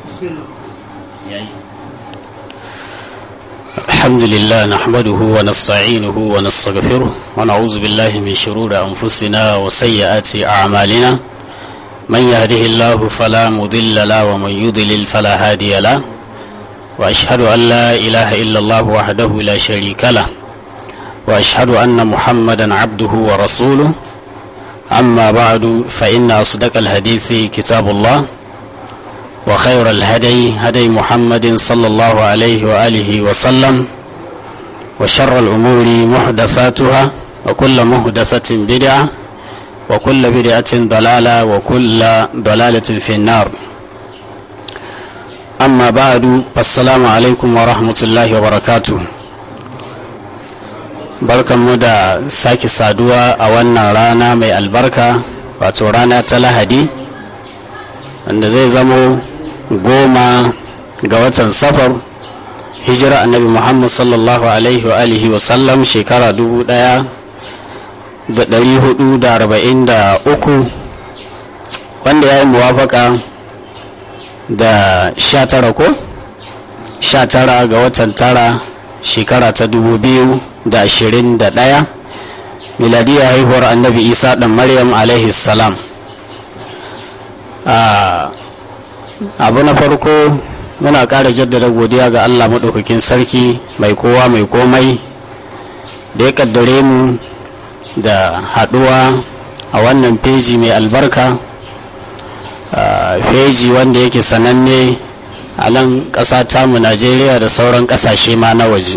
الحمد لله نحمده ونستعينه ونستغفره ونعوذ بالله من شرور أنفسنا وسيئات أعمالنا من يهده الله فلا مضل له ومن يضلل فلا هادي له وأشهد أن لا إله إلا الله وحده لا شريك له وأشهد أن محمدا عبده ورسوله أما بعد فإن أصدق الحديث كتاب الله وخير الهدي هدي محمد صلى الله عليه وآله وسلم وشر الأمور محدثاتها وكل محدثة بدعة وكل بدعة ضلالة وكل ضلالة في النار أما بعد السلام عليكم ورحمة الله وبركاته barkanmu da sake saduwa a wannan rana mai albarka wato rana ta lahadi wanda zai zamo 10 ga watan safar hijira annabi muhammad sallallahu alaihi wa alihi wa sallam shekara 1443 wanda ya yi muwafaka da 19 ko 19 ga watan tara shekara ta 2021 miladiyya haihuwar annabi isa dan maryam alaihi salam. Abu na farko muna ƙara jaddada godiya ga Allah maɗaukakin sarki mai kowa mai komai da ya kaddare mu da haɗuwa a wannan feji mai albarka, feji wanda yake sananne a nan ƙasa tamu Najeriya da sauran ƙasashe ma na waje,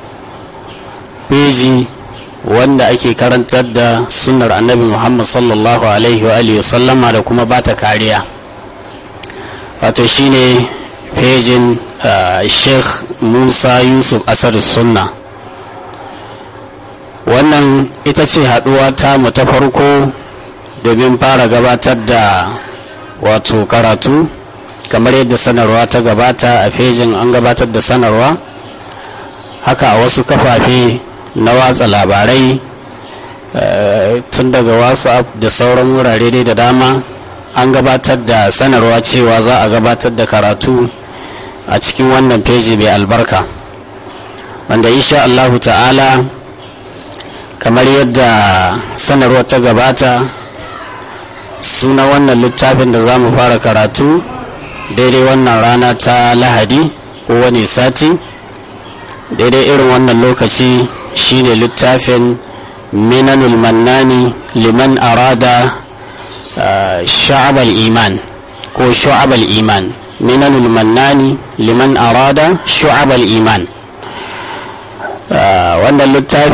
feji wanda ake karantar da sunnar annabi Muhammad sallallahu alaihi wa sallama da kuma bata kariya, wato shine fejin Sheikh Musa Yusuf Asadu Sunna. Wannan ita ce haɗuwa ta mu ta farko domin fara gabatar da wato karatu kamar yadda sanarwa ta gabata a fejin an gabatar da sanarwa haka a wasu kafafe na watsa labarai tun daga WhatsApp da sauran wurare dai da dama an gabatar da sanarwa cewa za a gabatar da karatu a cikin wannan feji mai albarka wanda insha Allahu ta'ala kamar yadda sanarwa ta gabata suna wannan littafin da za mu fara karatu daidai wannan rana ta lahadi ko wani sati daidai irin wannan lokaci shine littafin minanul mannani liman arada sha'abal iman ko shu'abal iman, minanul mannani liman arada shu'abal iman. Wannan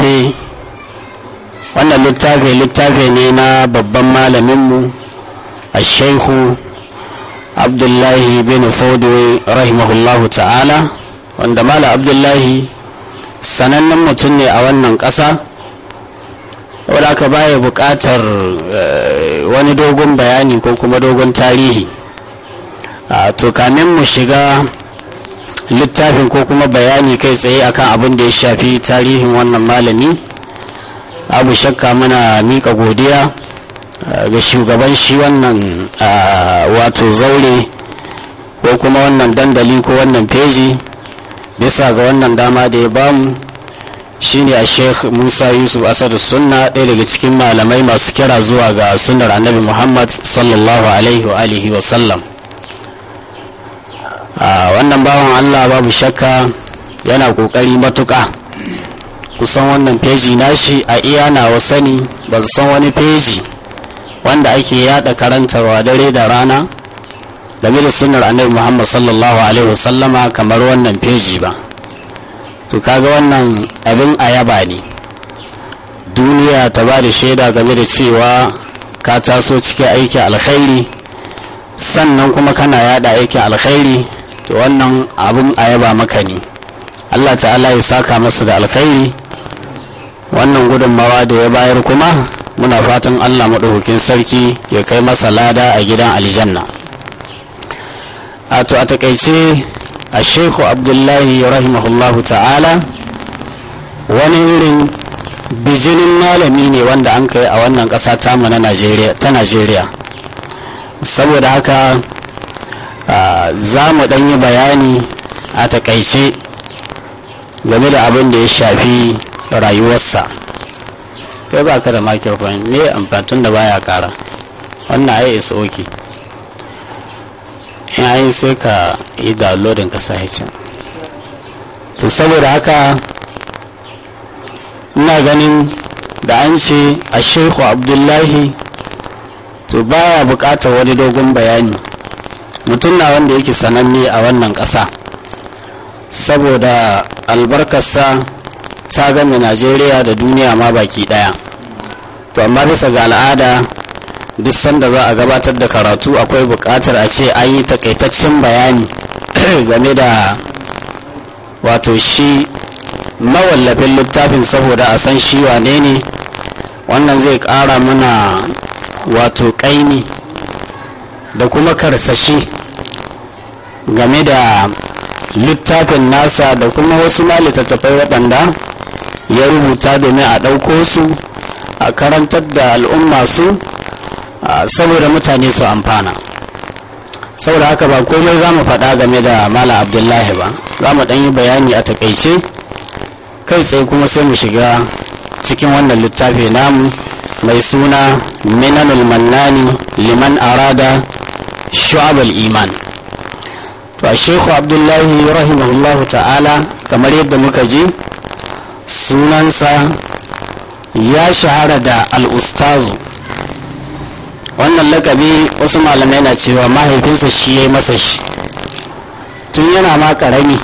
littafi ne na babban malaminmu a shaikhu abdullahi bin fodwe rahimahullahu ta'ala, wanda mala abdullahi sanannen mutum ne a wannan ƙasa wadda aka baya buƙatar wani dogon bayani ko kuma dogon tarihi. To kamin mu shiga littafin ko kuma bayani kai tsaye akan abin da ya shafi tarihin wannan malami, abu shakka muna miƙa godiya ga shugaban shi wannan wato zaure ko kuma wannan dandali ko wannan feji bisa ga wannan dama da ya bamu. Shine a Sheikh Musa Yusuf Asadu Sunna, ɗaya daga cikin malamai masu kira zuwa ga sunnar annabi Muhammad sallallahu alaihi wa alihi wa sallam. Wannan bawan Allah babu shakka yana kokari matuƙa. Kusan wannan feji nashi a iya nawa sani ba su san wani feji wanda ake yada karantarwa dare da rana game da sunnar annabi Muhammad sallallahu alaihi wa sallama kamar wannan feji ba. To kaga wannan abin ayaba ne, duniya ta ba da shaida game da cewa ka taso cikin aikin alkhairi sannan kuma kana yada aikin alkhairi, to wannan abin ayaba maka ne. Allah ta'ala ya saka masa da alkhairi. Wannan gudunmawa da ya bayar kuma muna fatan Allah maɗaukakin sarki ya kai masa lada a gidan aljanna. A to a takaice a Sheikhu Abdullahi rahimahullahu ta'ala wani irin bijinin malami ne wanda an kai a wannan ƙasa tamu na Najeriya, saboda haka za mu ɗan yi bayani a takaice game da abin da ya shafi rayuwarsa. Kai ba ka da microphone ne amfatun da baya kara wannan ai is okay. yayin sai ka yi downloading ka sa can. To saboda haka ina ganin da an ce a Sheikhu Abdullahi to baya bukatar wani dogon bayani, mutum na wanda yake sananne a wannan ƙasa saboda albarkarsa ta game Najeriya da duniya ma baki daya. To amma bisa ga al'ada duk sanda za a gabatar da karatu akwai bukatar a ce an yi takaitaccen bayani game da wato shi mawallafin littafin saboda a san shi wane ne. Wannan zai kara mana wato kaini da kuma karsashi game da littafin nasa da kuma wasu ma littattafai waɗanda ya rubuta domin a ɗauko su a karantar da al'umma su saboda mutane su amfana. Saboda haka ba komai za mu faɗa game da Malam Abdullahi ba, za mu ɗan yi bayani a takaice kai tsaye kuma sai mu shiga cikin wannan littafi namu mai suna Minanul Mannani liman arada shu'abal iman. To a Sheikhu Abdullahi rahimahullahu ta'ala kamar yadda muka ji sunansa ya shahara da al'ustazu. Wannan lakabi wasu malamai na cewa mahaifinsa shi ya yi masa shi tun yana ma karami,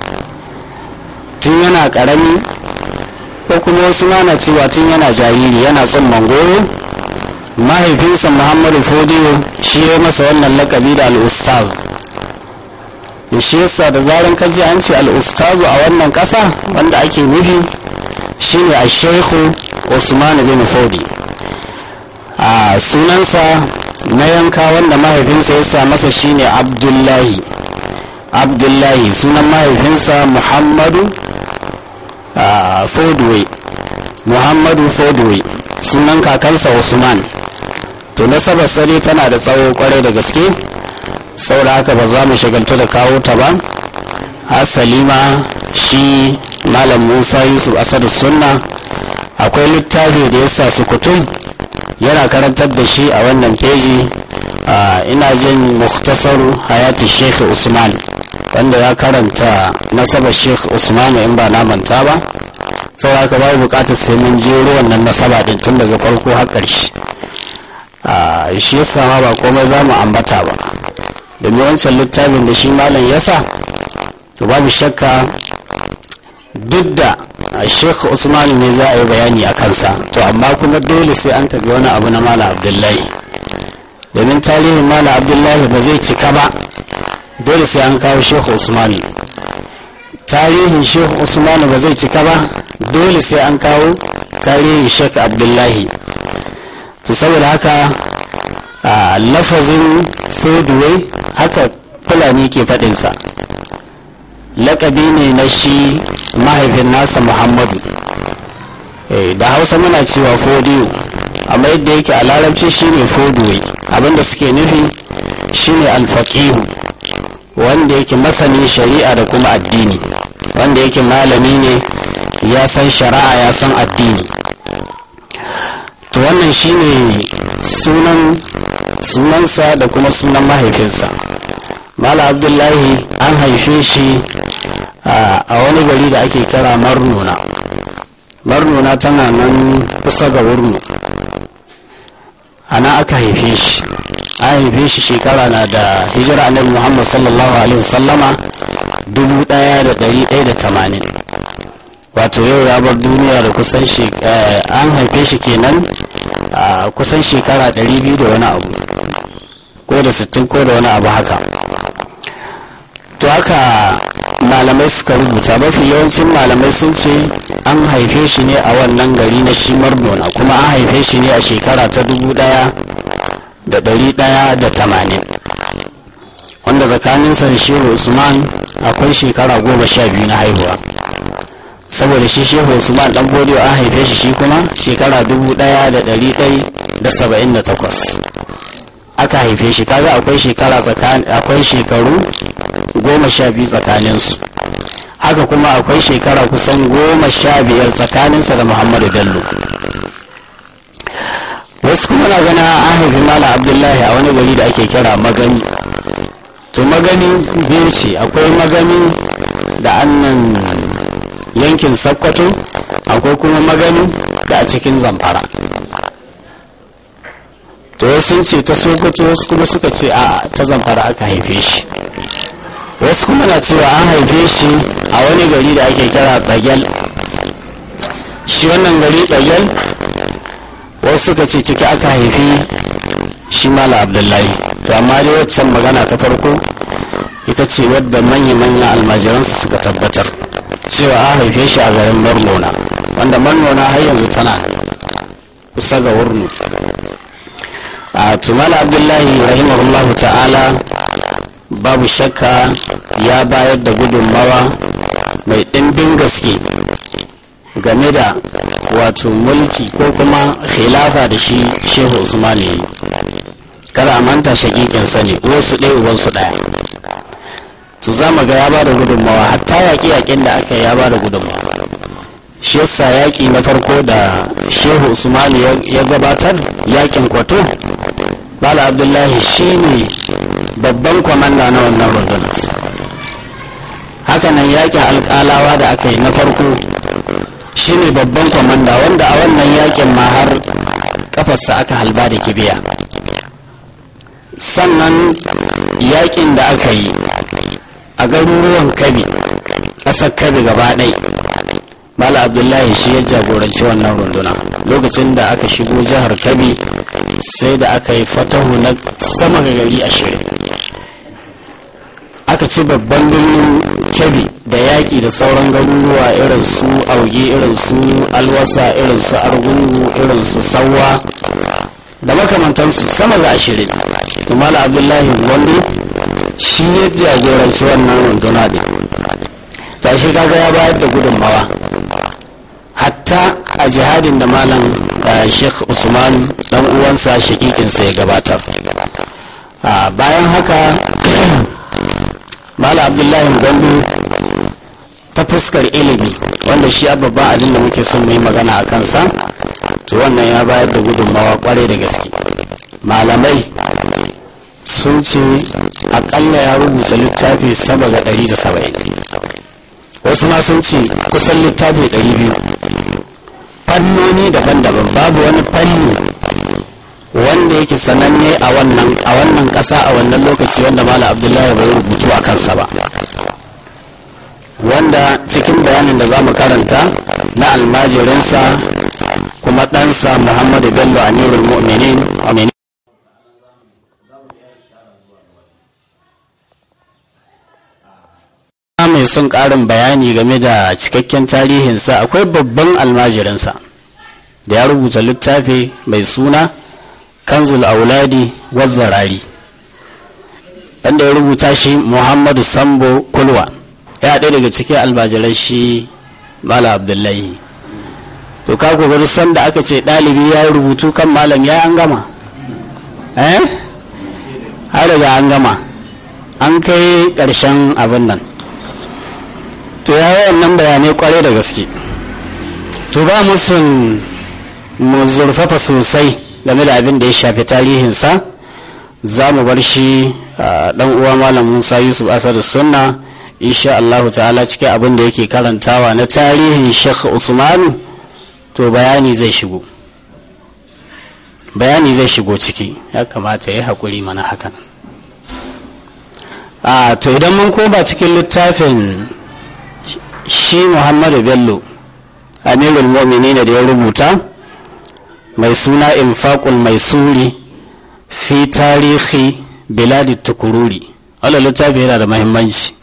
tun yana karami, ko kuma wasu na cewa tun yana jariri yana son mangoro. Mahaifinsa Muhammadu Fodiyo shi ya yi masa wannan lakabi da al'ustaz. Shi yasa da zaran kaji an ce al'ustazu a wannan ƙasa wanda ake nufi shine a Sheikhu Usman bin Fodi. A sunansa na yanka wanda mahaifinsa ya sa masa shine Abdullahi. Abdullahi sunan mahaifinsa Muhammadu Fodwe. Muhammadu Fodwe sunan kakansa Usman. To nasabar sare tana da tsawo kwarai da gaske, saboda haka ba za mu shagaltu da kawo ta ba. Hasali ma shi Malam Musa Yusuf Asadu Sunna akwai littafi da ya sa sukutun yana karantar da shi a wannan feji. Ina jin Mukhtasaru Hayati Sheikh Usman wanda ya karanta nasabar Sheikh Usman in ba na manta ba. Saboda haka bai bukatar sai mun jero wannan nasaba din tun daga farko har ƙarshe. Shi yasa ma ba komai za mu ambata ba, domin wancan littafin da shi malam yasa to babu shakka duk da Sheikh Usman ne za a yi bayani a kansa, to amma kuma dole sai an tabi wani abu na Malam Abdullahi, domin tarihin Malam Abdullahi ba zai cika ba dole sai an kawo Sheikh Usman. Tarihin Sheikh Usman ba zai cika ba dole sai an kawo tarihin Sheikh Abdullahi. To saboda haka lafazin Fodwe haka Fulani ke faɗinsa, lakabi ne na shi mahaifin nasa Muhammadu. Da Hausa muna cewa Fodiyo, amma yadda yake a larabci shine Fodwe. Abinda suke nufi shine alfaqihu, wanda yake masanin shari'a da kuma addini, wanda yake malami ne, ya san shari'a ya san addini. To wannan shine sunansa da kuma sunan mahaifinsa. Malam Abdullahi an haife shi a wani gari da ake kira Marnuna. Marnuna tana nan kusa ga Wurnu. Ana aka haife shi. An haife shi shekara na da hijira Annabi Muhammad sallallahu alaihi wasallama 1180. Wato yau ya bar duniya da kusan an haife shi kenan a kusan shekara 200 da wani abu, ko da 60 ko da wani abu haka. To haka malamai suka rubuta, mafi yawancin malamai sun ce an haife shi ne a wannan gari na shi Marnuna, kuma an haife shi ne a shekara ta 1180, wanda tsakaninsa da Shehu Usman akwai shekara 12 na haihuwa. Saboda shi Shehu Usman dan Fodiyo an haife shi kuma shekara 1178. aka haife shi. Kaga akwai shekaru 12 tsakaninsu. Haka kuma akwai shekara kusan 15 tsakaninsa da Muhammadu Bello. Wasu kuma na gana an haifi Malam Abdullahi a wani gari da ake kira Magani. To Magani biyu ce, akwai Magani da annan yankin Sokoto, akwai kuma Magani da a cikin Zamfara. To wasu ce ta Sokoto, wasu kuma suka ce a ta Zamfara aka haife shi. Wasu kuma na cewa an haife shi a wani gari da ake kira Tsagel. Shi wannan gari Tsagel, wasu suka ce ciki aka haifi shi Malam Abdullahi. To amma dai waccan magana ta farko ita ce wadda manya-manyan almajiransu suka tabbatar cewa an haife shi a garin Marnona, wanda Marnona har yanzu tana kusa ga Wurnu. A Malam Abdullahi rahimahullahu ta'ala babu shakka ya bayar da gudunmawa mai ɗimbin gaske game da wato mulki ko kuma khilafa da shi Shehu Usman ne. Kada a manta shakikin sani wasu ɗaya uwansu ɗaya. To za mu ga ya ba da gudunmawa, hatta yaƙi-yaƙin da aka yi ya ba da gudunmawa. Shi yasa yaƙi na farko da Shehu Usman ya gabatar, yaƙin Kwato, Malam Abdullahi shi ne babban kwamanda na wannan rundunar. Hakanan yaƙin alƙalawa da aka yi na farko shi ne babban kwamanda, wanda a wannan yaƙin ma har kafarsa aka halba da kibiya. Sannan yaƙin da aka yi a garuruwan Kabi, ƙasar Kabi gaba ɗai, Malam Abdullahi shi ya jagoranci wannan runduna. Lokacin da aka shigo jihar Kabi sai da aka yi fatahu na sama ga gari 20. Aka ci babban birnin Kabi da yaƙi da sauran garuruwa irin su Auge, irin su Alwasa, irin su Argungu, irin su Sawwa da makamantansu sama ga 20. To Malam Abdullahi Gwandu shi ya jagoranci wannan runduna din. Ta shi kaga ya bayar da gudunmawa hatta a jihadin da Malam Sheikh Usman dan uwansa shakikinsa ya gabatar. Bayan haka Malam Abdullahi Gwandu ta fuskar ilimi, wanda shi babban abin da muke son mai magana a kansa, to wannan ya bayar da gudunmawa kwarai da gaske. Malamai sun ce akalla ya rubuta littafi sama ga 170, wasu ma sun ce kusan littafi 200, fannoni daban-daban. Babu wani fanni wanda yake sananne a wannan ƙasa a wannan lokaci wanda Malam Abdullahi bai rubutu a kansa ba, wanda cikin bayanin da za mu karanta na almajirinsa kuma ɗansa Muhammadu Bello Amirul Mu'minin mai son ƙarin bayani game da cikakken tarihinsa. Akwai babban almajirinsa da ya rubuta littafi mai suna Kanzul Auladi Wazzarari, wanda ya rubuta shi Muhammadu Sambo Kulwa, ya ɗaya daga cikin almajiran shi Malam Abdullahi. To ka kokari san da aka ce ɗalibi ya rubutu kan malam ya an gama, har daga an gama an kai ƙarshen abin nan. To ya yi wannan bayanai kwarai da gaske. To ba musun mu zurfafa sosai game da abin da ya shafi tarihinsa, za mu bar shi dan uwa Malam Musa Yusuf Asadu Sunna insha Allah ta'ala cikin abin da yake karantawa na tarihin Sheikh Usman. To bayani zai shigo ciki, ya kamata ya haƙuri mana hakan. To idan mun koma cikin littafin shi Muhammadu Bello Amirul Mu'minin da ya rubuta mai suna Infaqul Maisuri fi tarihi biladi Tukururi, wannan littafi yana da muhimmanci.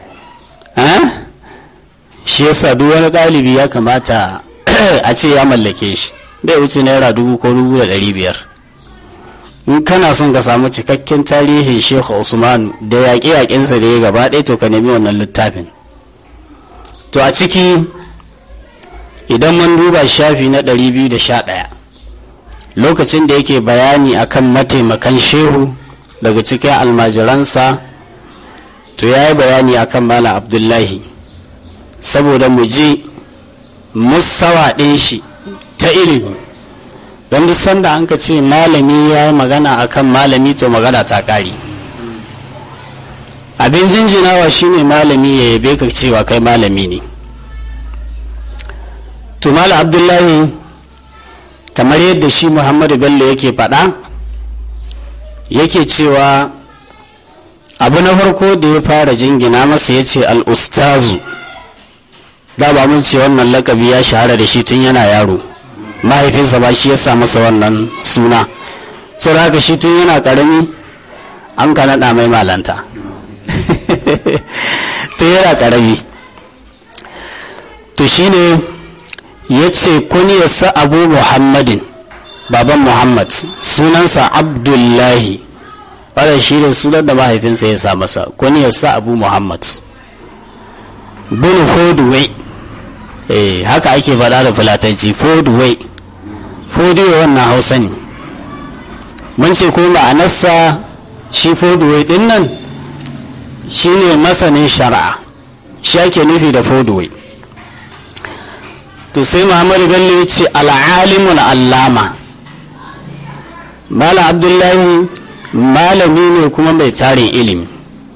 Shi yasa duk wani ɗalibi ya kamata a ce ya mallake shi, bai wuce naira 1000 ko 1500. In kana son ka samu cikakken tarihin Sheikh Usman da yaƙe-yaƙensa da ya gaba ɗaya, to ka nemi wannan littafin. To a ciki idan mun duba shafi na 211 lokacin da yake bayani akan mataimakan shehu daga cikin almajiransa, to ya yi bayani akan malam abdullahi saboda mu ji musawa ɗin shi ta ilimi, don duk sanda an ka ce malami ya yi magana akan malami to magana ta ƙari. Abin jinjinawa shine malami ya yabe ka cewa kai malami ne. To malam abdullahi kamar yadda shi Muhammadu Bello yake faɗa, yake cewa abu na farko da ya fara jingina masa ya ce al'ustazu. Da ba mun ce wannan lakabi ya shahara da shi tun yana yaro, mahaifinsa ba shi ya sa masa wannan suna, sau da haka shi tun yana ƙarami an ka naɗa mai malanta tun yana ƙarami. To shi ne ya ce kuniyarsa abu muhammadin, baban muhammad, sunansa abdullahi, wadda shi ne sunan da mahaifinsa ya sa masa, kuniyarsa abu muhammad bin foduwai. Haka ake faɗa da fulatanci, foduwai. Foduwai wannan hausa ne. Mun ce ko ma'anarsa shi foduwai ɗin nan shi ne masanin shari'a, shi ake nufi da foduwai. To sai Muhammadu Bello ya ce al'alimun allama. Malam abdullahi malami ne kuma mai tarin ilimi.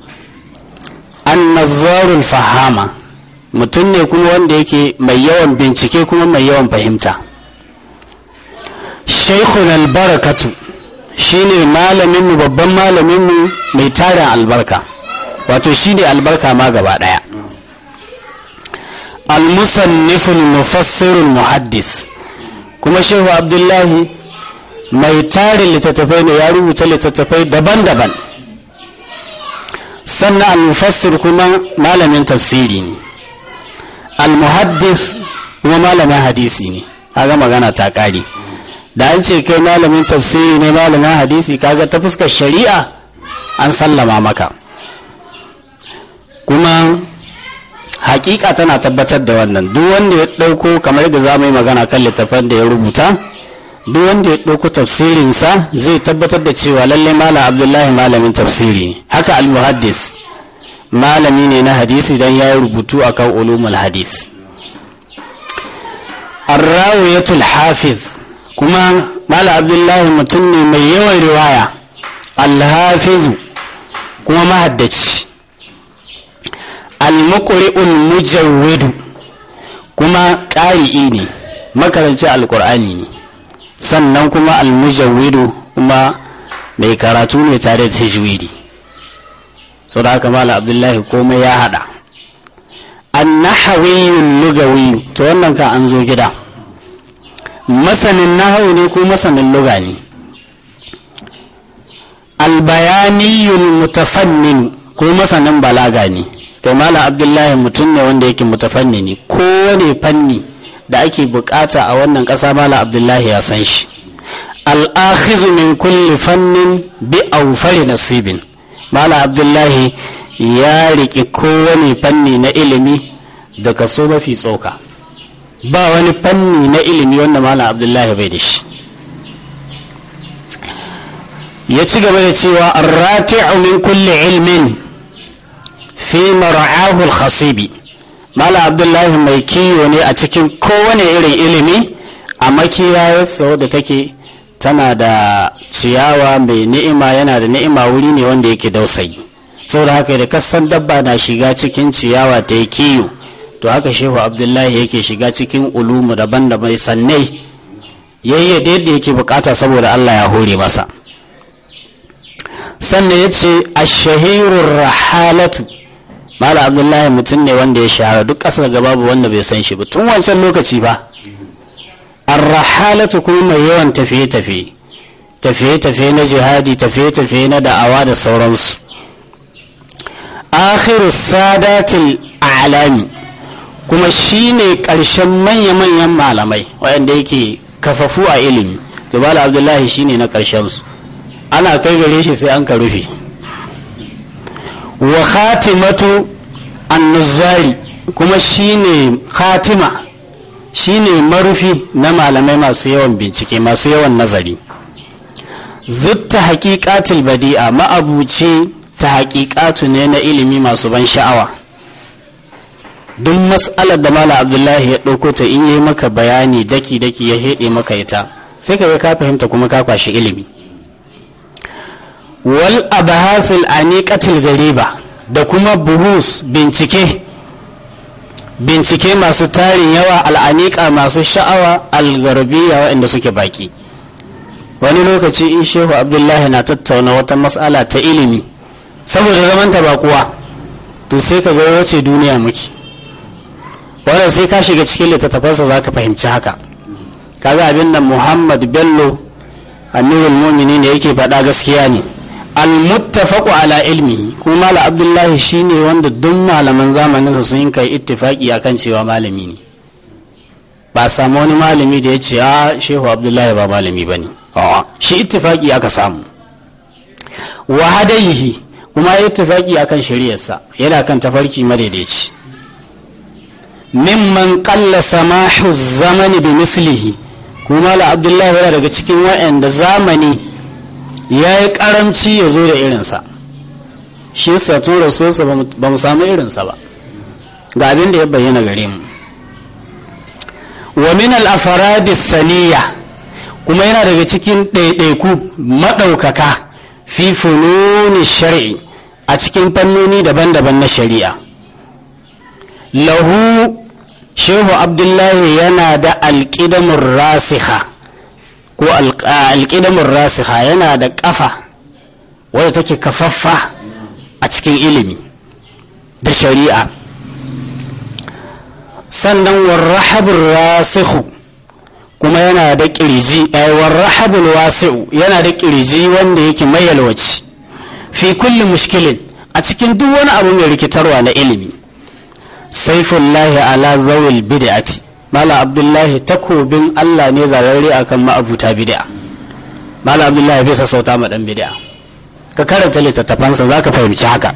An nazarul fahama, mutum ne kuma wanda yake mai yawan bincike kuma mai yawan fahimta. Shaikhun albarakatu, shine malaminmu, babban malaminmu mai tarin albarka, wato shi ne albarka ma gaba ɗaya. Al-musanniful mufassirul muhaddis, kuma shehu abdullahi mai tarin littattafai ne, ya rubuta littattafai daban-daban. Sannan al-mufassir kuma malamin tafsiri ne, al-muhaddis kuma malamin hadisi ne. Kaga magana ta kare. Da an ce kai malamin tafsiri ne, malamin hadisi, kaga ta fuskar shari'a an sallama maka. Kuma hakika tana tabbatar da wannan. Duk wanda ya dauko, kamar da za mu yi magana kan littafin da ya rubuta, duk wanda ya dauko tafsirinsa zai tabbatar da cewa lallai malam abdullahi malamin tafsiri ne. Haka al-muhaddis malami ne na hadisi don ya yi rubutu akan ulumul hadis. Ar-rawiyatul hafiz, kuma malam abdullahi mutum ne mai yawan riwaya, al-hafizu kuma mahaddaci. Al-muqri'ul mujawwidu, kuma ƙari'i ne, makaranci alƙur'ani ne. Sannan kuma al-mujawwidu kuma mai karatu ne tare da tajwidi. Sau da haka malam abdullahi komai ya hada. An-nahawiyul lugawi, to wannan ka an zo gida. Masanin nahawu ne ko masanin luga ne. Al-bayaniyul mutafannin, ko masanin balaga ne. Kai malam abdullahi mutum ne wanda yake mutafannini, kowane fanni da ake bukata a wannan ƙasa malam abdullahi ya san shi. Al-akhizu min kulli fannin bi awfari nasibin, malam abdullahi ya riƙe kowane fanni na ilimi da kaso mafi tsoka. Ba wani fanni na ilimi wanda malam abdullahi bai da shi. Ya ci gaba da cewa ar-rati'u min kulli ilmin fi mar'ahu al-khasibi, malam abdullahi mai kiyo ne a cikin kowane irin ilimi a makiyayarsa wadda take tana da ciyawa mai ni'ima, yana da ni'ima, wuri ne wanda yake dausayi. Saboda haka da kasan dabba na shiga cikin ciyawa ta yi kiyo, to haka shehu abdullahi yake shiga cikin ulumu daban-daban sannai yayi da yadda yake bukata saboda Allah ya hore masa. Sannan ya ce ash-shahirur rahalatu, malam abdullahi mutum ne wanda ya shahara duk ƙasar ga babu wanda bai san shi ba tun wancan lokaci ba. Ar-rahalatu kuma mai yawan tafiye-tafiye, tafiye-tafiye na jihadi, tafiye-tafiye na da'awa da sauransu. Akhiru sadatil a'lami, kuma shine ƙarshen manya-manyan malamai waɗanda yake kafafu a ilimi. To malam abdullahi shine na ƙarshen su, ana kai gare shi sai an ka rufe. Wa khatimatu an-nuzari, kuma shine khatima shine marufi na malamai masu yawan bincike masu yawan nazari. Zutta haƙiƙatul badi'a ma'abuci ta haƙiƙatu ne na ilimi masu ban sha'awa. Duk mas'alar da Malam Abdullahi ya ɗauko ta in yi maka bayani daki-daki ya heɗe maka ita sai ka ka fahimta kuma ka kwashi ilimi. Wal abahafil aniqatil gariba da kuma buhus bincike masu tarin yawa al'aniƙa masu sha'awa algarbiya waɗanda suke baki. Wani lokaci in Shehu Abdullahi na tattauna wata mas'ala ta ilimi saboda zamanta bakuwa to sai ka ga wace duniya muke, wanda sai ka shiga cikin littattafansa za ka fahimci haka. Kaga abin nan Muhammad Bello Amirul Mu'minin yake faɗa gaskiya ne. Al-muttafaqu ala ilmi, kuma Malam Abdullahi shine wanda duk malaman zamaninsa sun kai ittifaki akan cewa malami ne. Ba samu wani malami da ya ce a Shehu Abdullahi ba malami bane. Shi ittifaki aka samu. Wa hadaihi, kuma ya ittifaki akan shari'arsa, yana kan tafarki madaidaici. Mimman qalla samahu zamani bi mislihi, kuma Malam Abdullahi yana daga cikin waɗanda zamani ya yi karamci ya zo da irinsa. Shi yasa tun rasuwarsa ba mu samu irinsa ba, ga abin da ya bayyana gare mu. Wa min al-afaradi saniya, kuma yana daga cikin ɗaiɗaiku maɗaukaka fi fununi shari'i a cikin fannoni daban-daban na shari'a. Lahu Shehu Abdullahi yana da alƙidamun rasiha ko alƙidamun rasiha, yana da ƙafa wadda take kafaffa a cikin ilimi da shari'a. Sannan warrahabul rasihu, kuma yana da ƙirji warrahabul wasi'u, yana da ƙirji wanda yake mai yalwaci fi kulli mushkilin a cikin duk wani abu mai rikitarwa na ilimi. Saifullahi ala zawil bid'ati, Malam Abdullahi takobin Allah ne zararre akan ma'abuta bid'a. Malam Abdullahi bai sassauta ma dan bid'a. Ka karanta littattafansa zaka fahimci haka.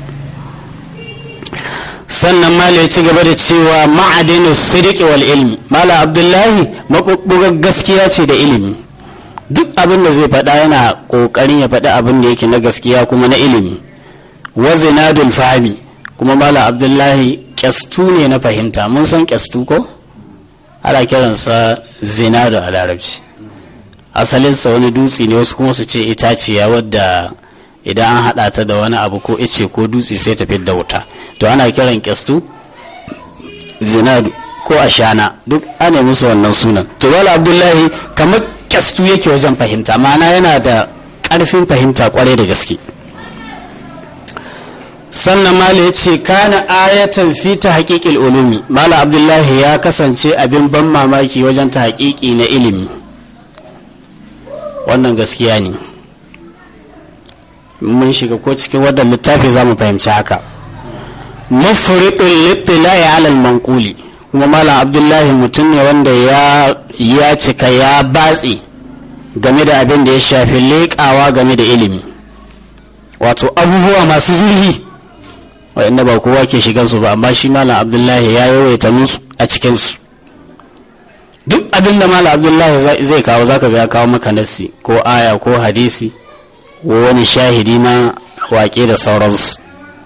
Sannan Malam ya ci gaba da cewa ma'adinu sidiqi wal ilmi, Malam Abdullahi mabubbugar gaskiya ce da ilimi. Duk abin da zai faɗa yana ƙoƙarin ya faɗi abin da yake na gaskiya kuma na ilimi. Wa zinadul fahmi, kuma Malam Abdullahi kyastu ne na fahimta. Mun san kyastu ko? Ana kiransa zinado a larabci. Asalinsa wani dutse ne, wasu kuma su ce itaciya wadda idan an haɗa ta da wani abu ko ice ko dutse sai ta fidda wuta, to ana kiran kyastu zinado ko ashana, duk ana musu wannan sunan. To Malam Abdullahi kamar kyastu yake wajen fahimta, ma'ana yana da ƙarfin fahimta kwarai da gaske. Sannan Malam ya ce kana ayatan fi ta haƙiƙil ulumi, Malam Abdullahi ya kasance abin ban mamaki wajen ta haƙiƙi na ilimi. Wannan gaskiya ne, mun shiga ko cikin wannan littafi za mu fahimci haka. Mafriqul littila'i ala al-manquli, kuma Malam Abdullahi mutum ne wanda ya cika ya batsi game da abin da ya shafi leƙawa game da ilimi, wato abubuwa masu zurfi wa'inda ba kowa ke shigansu ba, amma shi Malam Abdullahi ya yawaita musu a cikinsu. Duk abin da Malam Abdullahi zai kawo zaka ga ya kawo maka nassi ko aya ko hadisi ko wani shahidi na waƙe da sauransu,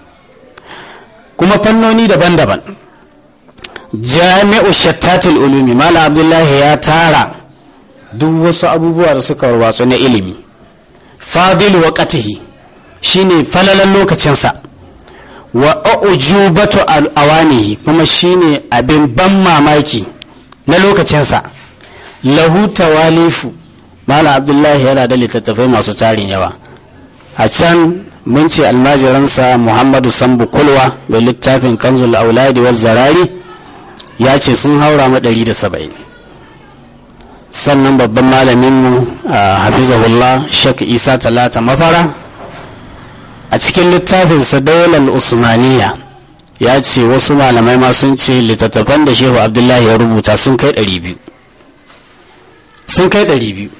kuma fannoni daban-daban. Jami'u shattatul ulumi, Malam Abdullahi ya tara duk wasu abubuwa da suka warwatsu na ilimi. Fadilu waqtihi, shine falalan lokacinsa. Wa ujubatu awanihi, kuma shine abin ban mamaki na lokacinsa. Lahu tawalifu, Malam Abdullahi yana da littattafai masu tarin yawa. A can mun ce almajiransa Muhammadu Sambu Kulwa da littafin Kanzul Auladi wa Zarari ya ce sun haura ma 170. Sannan babban malaminmu hafizahullah Sheikh Isa Talata Mafara a cikin littafinsa Daular Usmaniya ya ce wasu malamai ma sun ce littattafan da Shehu Abdullahi ya rubuta sun kai 200. Sun kai 200.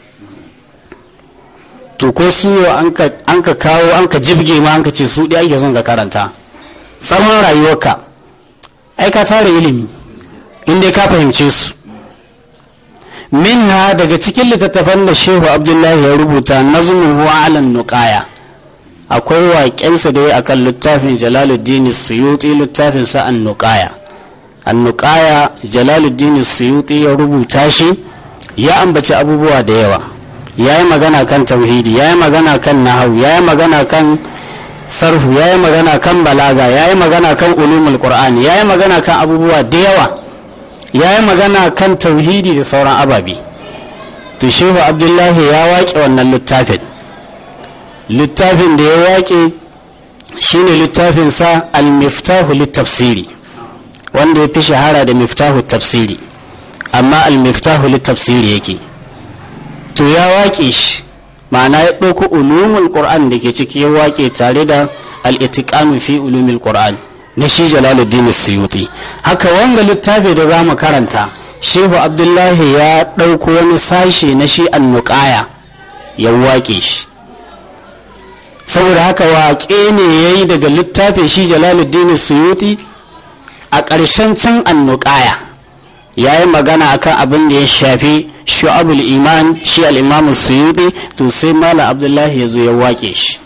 To ko su an ka kawo an ka jibge ma an ka ce su ɗaya ake son ka karanta tsawon rayuwarka, ai ka tara ilimi inda ka fahimce su. minha daga cikin littattafan da shehu abdullahi ya rubuta nazmuhu ala nuqaya akwai waƙensa da ya akan littafin jalaluddin suyuti littafin sa an-nuqaya an-nuqaya jalaluddin suyuti ya rubuta shi ya ambaci abubuwa da yawa yayi magana kan tauhidi yayi magana kan nahwu yayi magana kan sarfu yayi magana kan balaga yayi magana kan ulumul qur'ani yayi magana kan abubuwa da yawa yayi magana kan tauhidi da sauran ababe to shehu abdullahi ya waƙe wannan littafin da ya waƙe shine littafin sa al-miftahu lit-tafsiri wanda ya fi shahara da miftahu tafsiri amma al-miftahu lit-tafsiri yake to ya waƙe shi ma'ana ya ɗauko ulumul qur'an da ke ciki ya waƙe tare da al-itiqan fi ulumul qur'an na shi jalaluddin suyuti haka wanga littafi da zamu karanta shehu abdullahi ya ɗauko wani sashe na shi an-nuqaya ya waƙe shi saboda haka waƙe ne ya yi daga littafin shi jalaluddin suyuti a ƙarshen can an-nuqaya ya yi magana akan abin da ya shafi shu'abul iman shi al-imam suyuti to sai malam abdullahi ya zo ya waƙe shi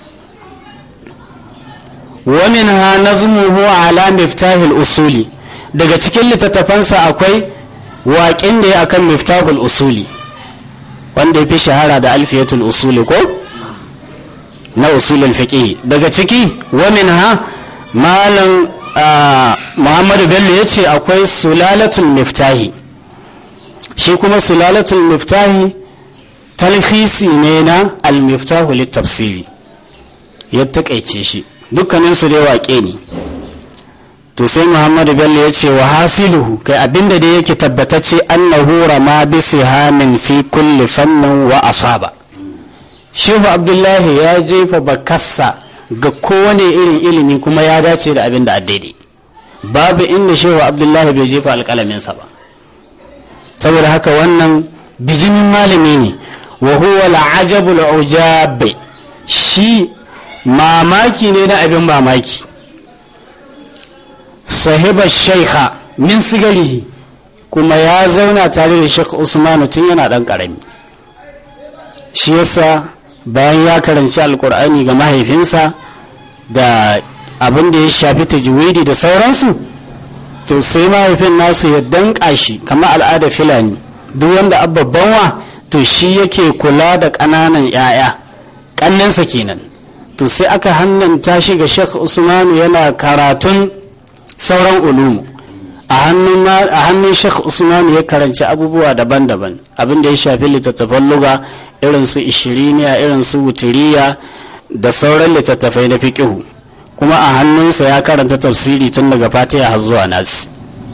wa minha nazmuhu ala miftahil usuli daga cikin littattafansa akwai waƙin da ya akan miftahul usuli wanda ya fi shahara da alfiyatul usuli ko na usulul fiqh daga ciki wa minha malam muhammadu bello ya ce akwai sulalatul miftahi shi kuma sulalatul miftahi talhisi ne na al-miftahu lit-tafsiri ya takaice shi dukkanin su dai waƙe ne to sai muhammadu bello ya ce wa hasiluhu kai abinda da yake tabbatacce annahu rama bi sihamin fi kulli fannin wa asaba shehu abdullahi ya jefa bakassa ga kowane irin ilimi kuma ya dace da abin da daidai babu inda shehu abdullahi bai jefa alƙalaminsa ba saboda haka wannan bijimin malami ne wa huwa al'ajabul ujab shi mamaki ne na abin mamaki sahiba shaykha min sigarihi kuma ya zauna tare da Sheikh Usman tun yana dan karami shi yasa bayan ya karanci alkur'ani ga mahaifinsa da abin da ya shafi tajwidi da sauransu to sai mahaifin nasu ya danka shi kamar al'ada filani duk wanda ababban wa to shi yake kula da ƙananan 'ya'ya ƙannensa kenan to sai aka hannanta shi ga Sheikh Usman yana karatun sauran ulumu a hannun Sheikh Usman ya karanci abubuwa daban-daban abin da ya shafi littattafan lugha irin su ishiriniya irin su wutiriya da sauran littattafai na fiqihu kuma a hannunsa ya karanta tafsiri tun daga fatiha har zuwa nas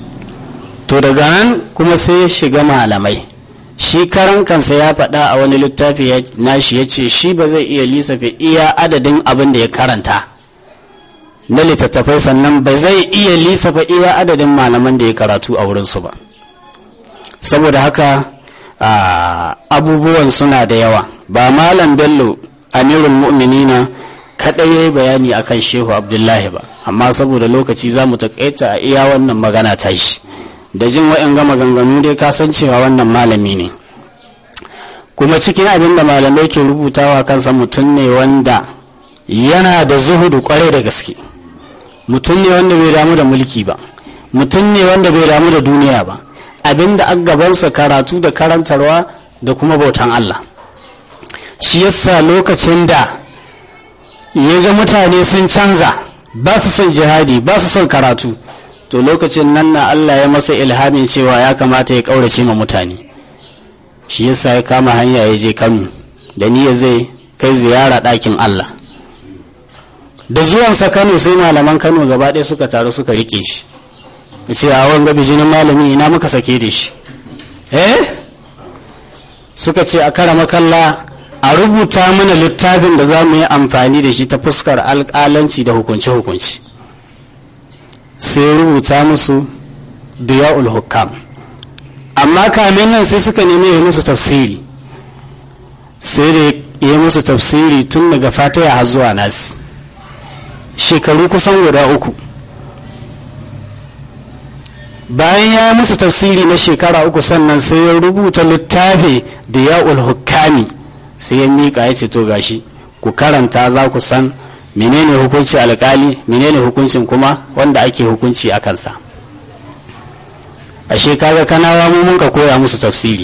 to daga nan kuma sai ya shiga malamai shi karan kansa ya faɗa a wani littafi nashi ya ce shi ba zai iya lissafe iya adadin abin da ya karanta na littattafai sannan ba zai iya lissafa iya adadin malaman da ya karatu a wurinsu ba saboda haka abubuwan suna da yawa ba malam bello amirul mu'minina kadai yayi bayani akan shehu abdullahi ba amma saboda lokaci za mu takaita a iya wannan magana ta shi da jin wa'anga maganganu dai kasancewa wannan malami ne kuma cikin abin da malamai ke rubutawa kansa mutum ne wanda yana da zuhudu kwarai da gaske mutum ne wanda bai damu da mulki ba mutum ne wanda bai damu da duniya ba abinda a gabansa karatu da karantarwa da kuma bautan Allah shi yasa lokacin da ya ga mutane sun canza ba su son jihadi ba su son karatu to lokacin nan na Allah ya masa ilhamin cewa ya kamata ya kaurace ma mutane shi yasa ya kama hanya ya je Kano da niyya zai kai ziyara ɗakin Allah da zuwansa Kano sai malaman Kano gaba ɗaya suka taru suka rike shi sai a wanga bijinin malami ina muka sake da shi suka ce a kara makalla a rubuta mana littafin da za mu yi amfani da shi ta fuskar alƙalanci da hukunce-hukunci sai rubuta musu diya'ul hukam amma kamin nan sai suka nemi ya musu tafsiri sai da ya musu tafsiri tun daga fatiha har zuwa nasi shekaru kusan guda 3 bayan ya musu tafsiri na shekara 3 sannan sai ya rubuta littafi da ya'ul hukami sai ya miƙa ya ce to gashi ku karanta za ku san menene hukunci alƙali menene hukuncin kuma wanda ake hukunci a kansa. ashe kaga kanawa mu mun ka koya musu tafsiri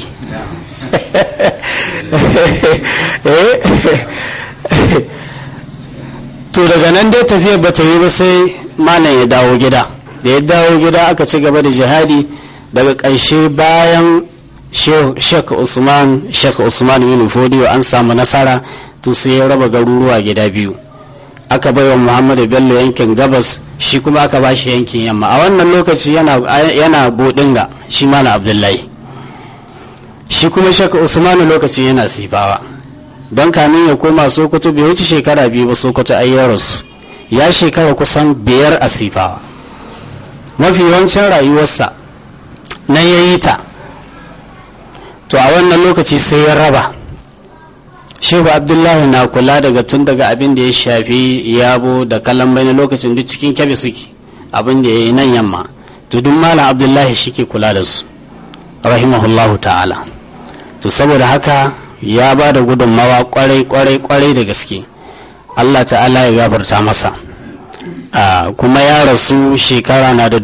to daga nan dai tafiyar ba ta yi ba sai malam ya dawo gida. Da ya dawo gida aka ci gaba da jihadi. Daga ƙarshe bayan Sheikh Usman bin Fodiyo an samu nasara to sai ya raba garuruwa gida biyu, aka bai wa Muhammadu Bello yankin gabas, shi kuma aka ba shi yankin yamma. A wannan lokaci yana Bodinga shi malam Abdullahi, shi kuma Sheikh Usman lokacin yana Sifawa. Don kamin ya koma Sokoto bai wuce shekara 2 ba Sokoto ayyararsu, ya shekara kusan 5 a Sifawa. Mafi yawancin rayuwarsa na yayi ta. To a wannan lokaci sai ya raba. Shehu Abdullahi na kula tun daga abin da ya shafi yabo da kalambai na lokacin duk cikin Kebbi suke, abin da ya yi nan yamma to duk malam Abdullahi shi ke kula da su rahimahullahu ta'ala. To saboda haka ya ba da gudunmawa kwarai da gaske. Allah ta'ala ya gafarta masa. Kuma ya rasu shekara na da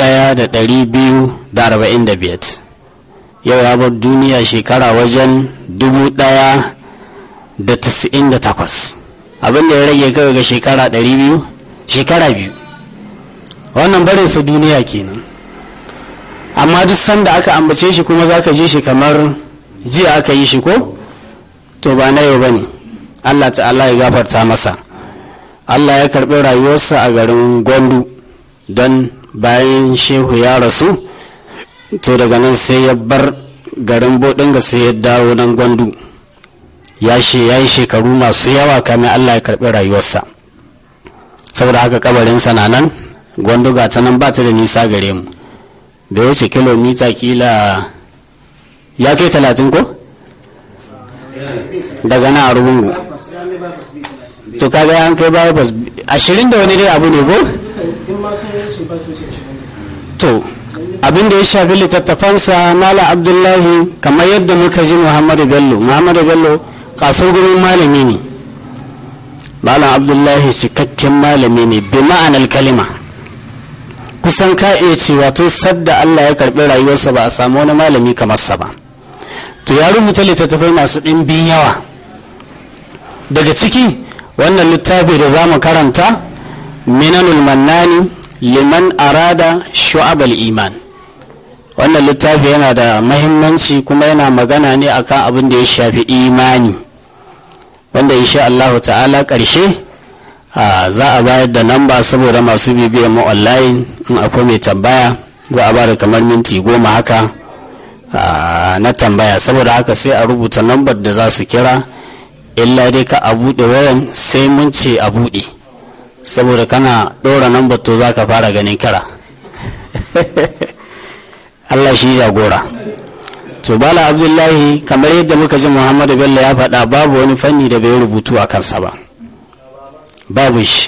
1245. Yau ya bar duniya shekara wajen 1098. Abin da ya rage kaga ga shekara 200, shekara 2. Wannan barinsa duniya kenan. Amma duk sanda aka ambace shi kuma zaka je shi kamar jiya aka yi shi ko? To ba na yau bane. Allah ta'ala ya gafarta masa. Allah ya karɓi rayuwarsa a garin Gwandu don bayan shehu ya rasu to daga nan sai ya bar garin Bodinga sai ya dawo nan Gwandu. Ya yi shekaru masu yawa kamin Allah ya karɓi rayuwarsa. Saboda haka kabarinsa na nan Gwandu ga ta nan ba ta da nisa gare mu. Da wuce kilomita kila ya kai 30 ko? Daga nan a Rubungu. To kaga an kai baya bas 20 da wani dai abu ne ko? To abin da ya shafi littattafansa Malam Abdullahi kamar yadda muka ji Muhammadu Bello kasar gumin malami ne. Malam Abdullahi cikakken malami ne bi ma'anar kalima. Kusan ka iya cewa to sadda Allah ya karbi rayuwarsa ba a samu wani malami kamar sa ba. To ya rubuta littattafai masu ɗimbin yawa. Daga ciki wannan littafi da zamu karanta Minanul Mannani liman arada shu'abal iman. Wannan littafi yana da mahimmanci kuma yana magana ne akan abin da ya shafi imani, wanda insha Allah ta'ala ƙarshe za a bayar da namba saboda masu bibiyar mu online in akwai mai tambaya za a bada kamar minti 10 haka na tambaya. Saboda haka sai a rubuta lambar da za su kira, illa dai ka a buɗe wayan sai mun ce a buɗe, saboda kana ɗora lambar to za ka fara ganin kira. Allah shi jagora. To Bala Abdullahi kamar yadda muka ji Muhammadu Bello ya faɗa babu wani fanni da bai rubutu a kansa ba, babu shi.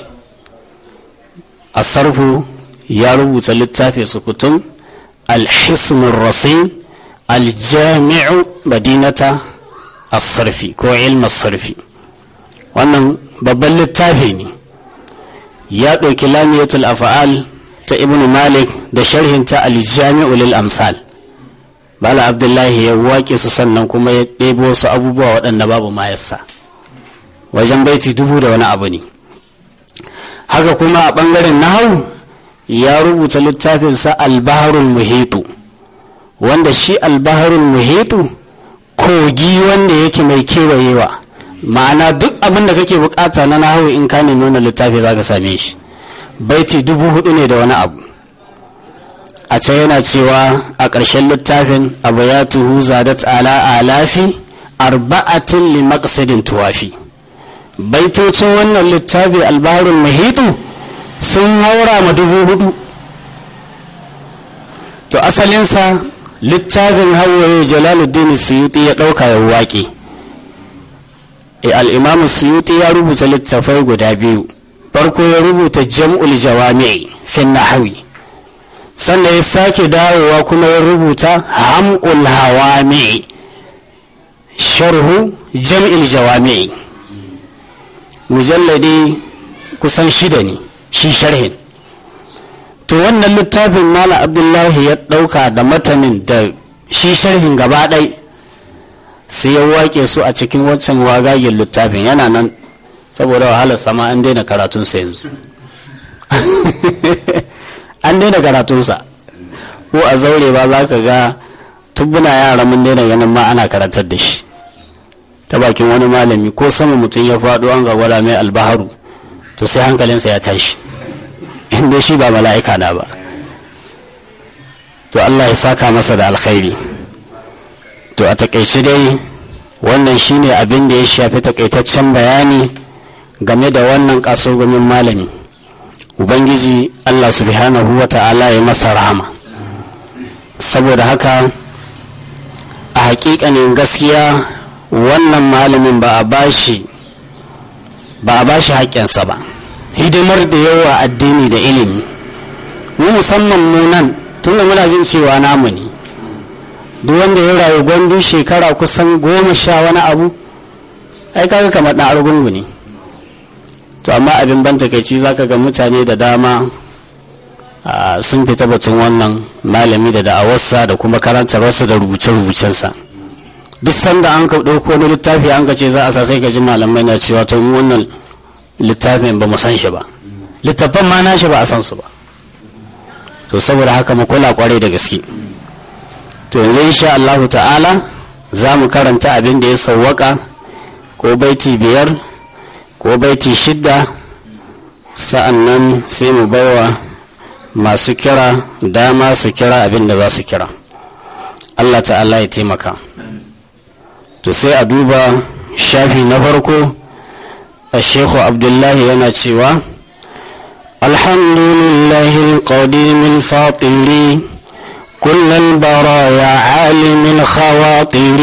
Asarfu ya rubuta littafi sukutun Al-Hisnur Rasim Al-Jami'u Madinata As-Sarfi ko ilmin sarfi. Wannan babban littafi ne. Ya ɗauki Lamiyatul Af'al ta Ibn Malik da sharhinta Al-Jami'u lil Amsal. Bala Abdullahi ya waƙe su sannan kuma ya ɗebo su abubuwa waɗanda babu ma yassa, wajen baiti 1000 da wani abu ne. Haka kuma a ɓangaren nahawu ya rubuta littafinsa Al-Baharul Muhitu, wanda shi Al-Baharul Muhitu kogi wanda yake mai kewayewa, ma'ana duk abin da kake bukata na nahawu in ka nemi wannan littafi za ka same shi. Baiti 4000 ne da wani abu. A can yana cewa a ƙarshen littafin abayatuhu zadat ala alafi arba'atin li maqsadin tuwafi. Baitocin wannan littafi Al-Baharul Muhitu sun haura ma 4000. To asalinsa littafin hawaye Jalaluddin Suyuti ya ɗauka ya waƙe. Al-Imam Suyuti ya rubuta littafai guda biyu. Farko ya rubuta Jam'ul Jawami' fi Nahwi, sannan ya sake dawowa kuma ya rubuta ham'ul hawami sharhu jam'il jawami, mujalladi kusan 6 ne shi sharhin. to wannan littafin Malam Abdullahi ya ɗauka da matanin da shi sharhin gaba ɗai sai ya wake su a cikin wancan wagayen littafin, yana nan saboda wahalar sama an daina karatunsa yanzu an daina karatunsa, ko a zaure ba za ka ga tubbuna yara mun daina ganin ma ana karantar da shi ta bakin wani malami, ko sama mutum ya faɗo an ga gwada mai albaharu to sai hankalinsa ya tashi inda shi ba mala'ika na ba. to Allah ya saka masa da alkhairi. to a takaice dai wannan shine abin da ya shafi takaitaccen bayani game da wannan kasurgumin malami. ubangiji Allah subhanahu wa ta'ala ya masa rahama. saboda haka a hakikanin gaskiya wannan malamin ba a bashi haƙƙinsa ba, hidimar da yawa addini da ilimi. mu musamman mu nan tunda muna jin cewa namu ne, duk wanda ya rayu gwandu shekara kusan 10 wani abu ai kaga kamar ɗan argungu ne. to amma abin ban takaici zaka ga mutane da dama sun fita batun wannan malami da da'awarsa da kuma karantarwarsa da rubuce-rubucensa. duk sanda an ka ɗauko wani littafi an ka ce za a sa sai ka ji malamai na cewa to mu wannan littafin ba mu san shi ba, littafan ma na shi ba a san su ba. to saboda haka mu kula kwarai da gaske. to yanzu insha Allah ta'ala za mu karanta abin da ya sawwaka, ko baiti 5 ko baiti 6, sa'annan sai mu baiwa masu kira dama su kira abin da za su kira. Allah ta'ala ya taimaka. to sai a duba shafi na farko. الشيخ عبد الله ينشوا الحمد لله القديم الفاطر كل البرايا عالم الخواطر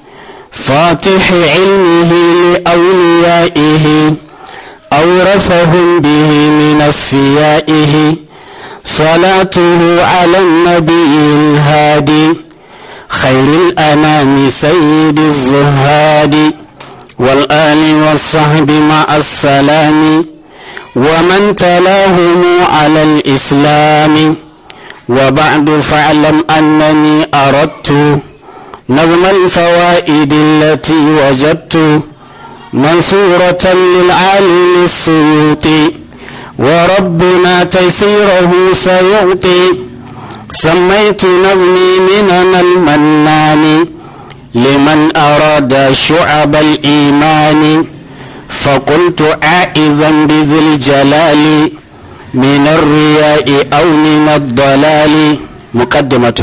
فاتح علمه لأوليائه أورثهم به من أصفيائه صلاته على النبي الهادي خير الأنام سيد الزهاد والآل والصحب مع السلام ومن تلاهم على الإسلام وبعد فاعلم أنني أردت نظم الفوائد التي وجدت منصورة للعالم السيوطي وربنا تيسيره سيعطي سميت نظمي منن المنان لمن أراد شعب الإيمان فقلت عائذا بذي الجلال من الرياء أو من الضلال. مقدمة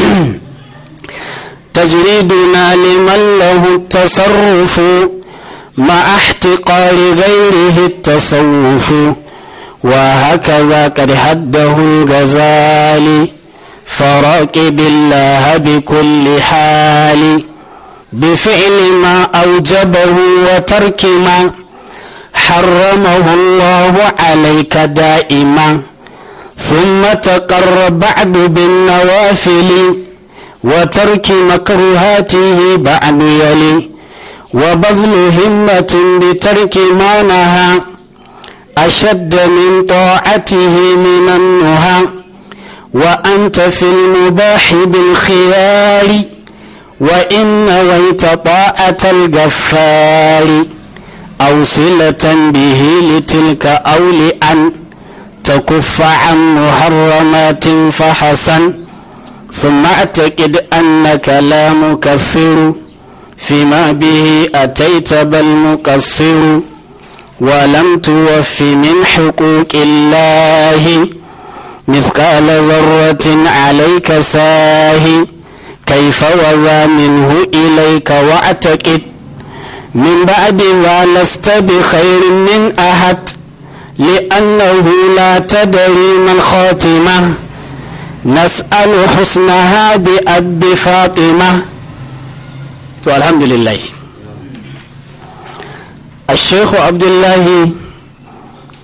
تجريدنا لمن له التصرف مع احتقار غيره التصوف وهكذا قد حده الغزالي فراقب الله بكل حال بفعل ما أوجبه وترك ما حرمه الله عليك دائما ثم تقر بعد بالنوافل وترك مكروهاته بعد يلي وبذل همة بترك ما نهى أشد من طاعته من النهى وأنت في المباح بالخيار وإن نويت طاعة الغفار أو صلة به لتلك أو لأن تكف عن محرمات فحسن ثم اعتقد أنك لا مكفر فيما به أتيت بل مقصر ولم توف من حقوق الله مثقال ذرة عليك ساهي كيف وذا منه إليك واعتقد من بعد ذا لست بخير من أحد لأنه لا تدري من خاتمة نسأل حسنها بأب فاطمة. الحمد لله. الشيخ عبد الله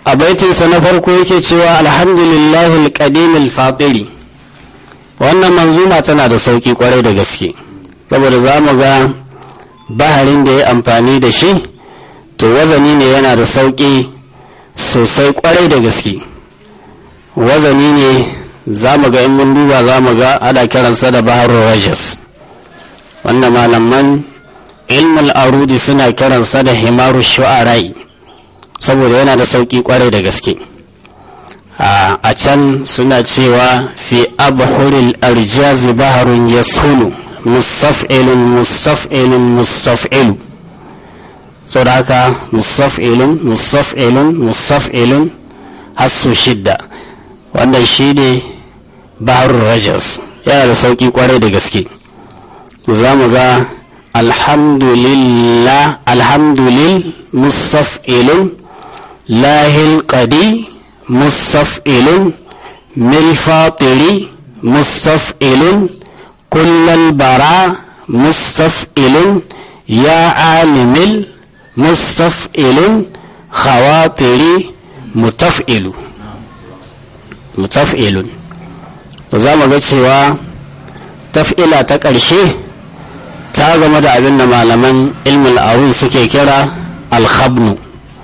a baitinsa na farko yake cewa alhamdulillahi alqadim alfatiri. wannan manzuma tana da sauki kwarai da gaske, saboda za mu ga baharin da ya amfani da shi to wazani ne yana da sauki sosai kwarai da gaske. wazani ne za mu ga in mun duba za mu ga ana kiransa da baharul rajas, wanda malaman ilmul arudi suna kiransa da himaru shu'arai saboda yana da sauki kwarai da gaske. a can suna cewa fi abhuril arjazi baharun yasulu mustaf'ilun mustaf'ilun mustaf'ilu. sau da haka mustaf'ilun mustaf'ilun mustaf'ilun hasu shidda, wannan shi ne baharul rajas, yana da sauki kwarai da gaske. za mu ga alhamdulillah alhamdulil mustaf'ilun lahil qadi mustaf'ilun mil fatiri mustaf'ilun kullal bara mustaf'ilun ya alimil mustaf'ilun khawatiri mutaf'ilu mutaf'ilun. to za mu ga cewa taf'ila ta ƙarshe ta game da abin da malaman ilmul arun suke kira alkhabnu,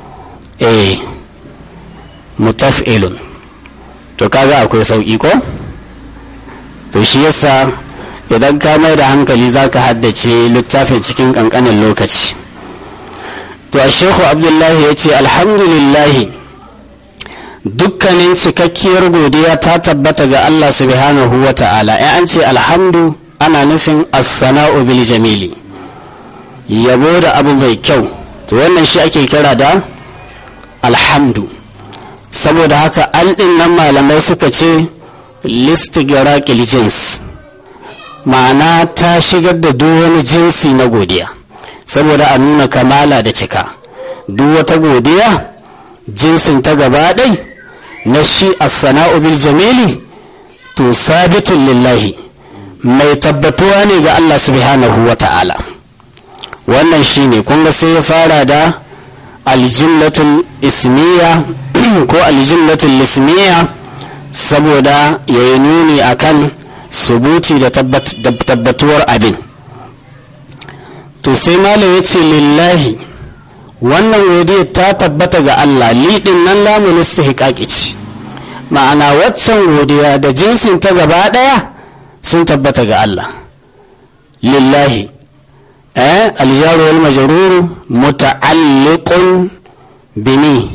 mutaf'ilun. to kaga akwai sauki ko? to shi yasa idan ka mai da hankali za ka haddace littafin cikin kankanin lokaci. to a shekhu abdullahi ya ce alhamdulillahi, dukkanin cikakkiyar godiya ta tabbata ga Allah subhanahu wa ta'ala. an ce alhamdu ana nufin as-sana'u bil jamili, yabo da abu mai kyau, to wannan shi ake kira da alhamdu. saboda haka aldin nan malamai suka ce listigraqil jins, ma'ana ta shigar da duk wani jinsi na godiya saboda a nuna kamala da cika. duk wata godiya jinsin ta gaba ɗai na shi as-sana'u bil jamili to sabitun lillahi, mai tabbatuwa ne ga Allah subhanahu wa ta'ala. wannan shine kun ga sai ya fara da aljumlatul ismiya ko aljumlatul ismiya saboda ya yi nuni akan subuti da tabbatuwar abin. to sai malam ya ce lillahi, wannan godiya ta tabbata ga Allah. liɗin nan lamun istihqaqi ce, ma'ana waccan godiya da jinsin ta gaba ɗaya sun tabbata ga Allah. lillahi aljaru wal majruru muta'alliqun bini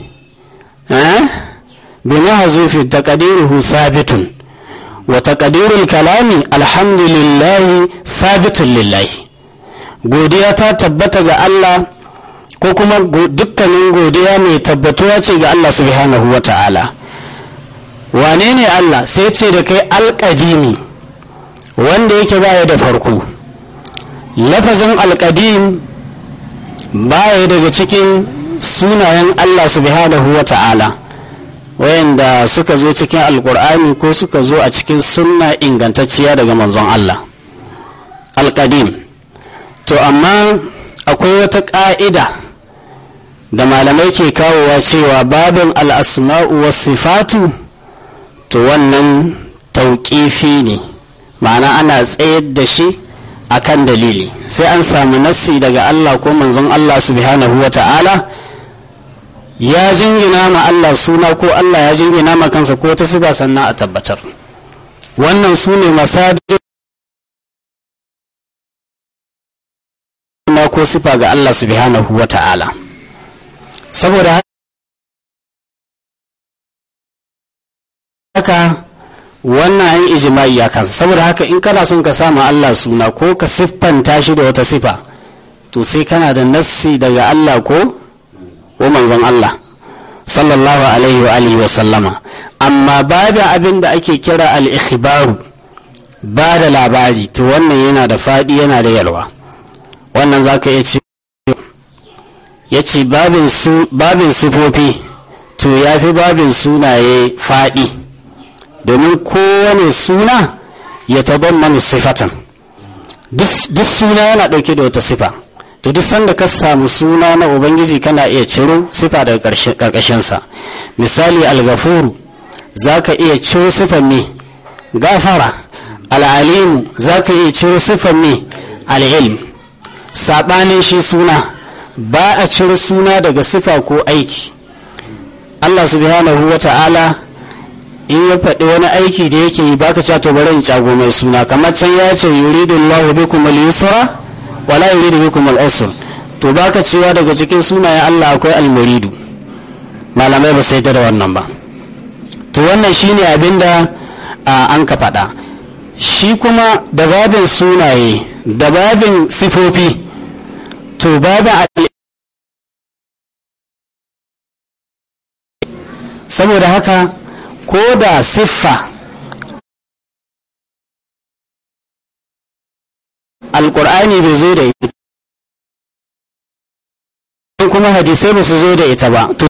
بمحذوف تقديره ثابت وتقدير الكلام الحمد لله ثابت لله. godiya ta tabbata ga Allah ko kuma dukkanin godiya mai tabbatuwa ce ga Allah subhanahu wa ta'ala. wane ne Allah? sai ce da kai alƙadimi, wanda yake baya da farko. lafazin alƙadim baya daga cikin sunayen Allah subhanahu wa ta'ala wayanda suka zo cikin alkur'ani ko suka zo a cikin sunna ingantacciya daga manzon Allah. alƙadim. to amma akwai wata ƙa'ida da malamai ke kawowa cewa babin al'asma'u was sifatu to wannan tauƙifi ne, ma'ana ana tsayar da shi akan dalili, sai an samu nassi daga Allah ko manzon Allah subhanahu wa ta'ala ya jingina ma Allah suna ko Allah ya jingina ma kansa ko ta sifa sannan a tabbatar. wannan su ne masadir ko sifa ga Allah subhanahu wa ta'ala. saboda haka wannan an yi ijma'i a kansa. saboda haka in kana son ka samu Allah suna ko ka siffanta shi da wata sifa to sai kana da nassi daga Allah ko manzon Allah sallallahu alaihi wa alihi wa sallama. amma babu abin da ake kira al-ikhbaru, ba da labari, to wannan yana da fadi yana da yalwa. wannan zaka iya ce yace babin sifofi to yafi babin sunaye fadi, domin kowane suna ya tadammanu sifatan. duk suna yana dauke da wata sifa, to duk sanda ka samu suna na ubangiji kana iya ciro sifa daga karkashinsa. Misali al-ghafuru za ka iya ciro sifan me gafara, al-alimu za ka iya ciro sifan me al-ilm. saɓanin shi suna ba a ciro suna daga sifa ko aiki. Allah subhanahu wa ta'ala in ya faɗi wani aiki da yake yi baka cewa to bari in cago mai suna, kamar can ya ce yuridu Allahu bikum al-yusra wala yuridu bikum al-usra, to baka cewa daga cikin sunayen Allah akwai al-muridu. Malamai ba sai da wannan ba. To wannan shine abinda an ka faɗa. Shi kuma da babin sunaye da babin sifofi, to babin saboda haka ko da siffa alƙur'ani bai zo da ita kuma hadisai ba su zo da ita ba, to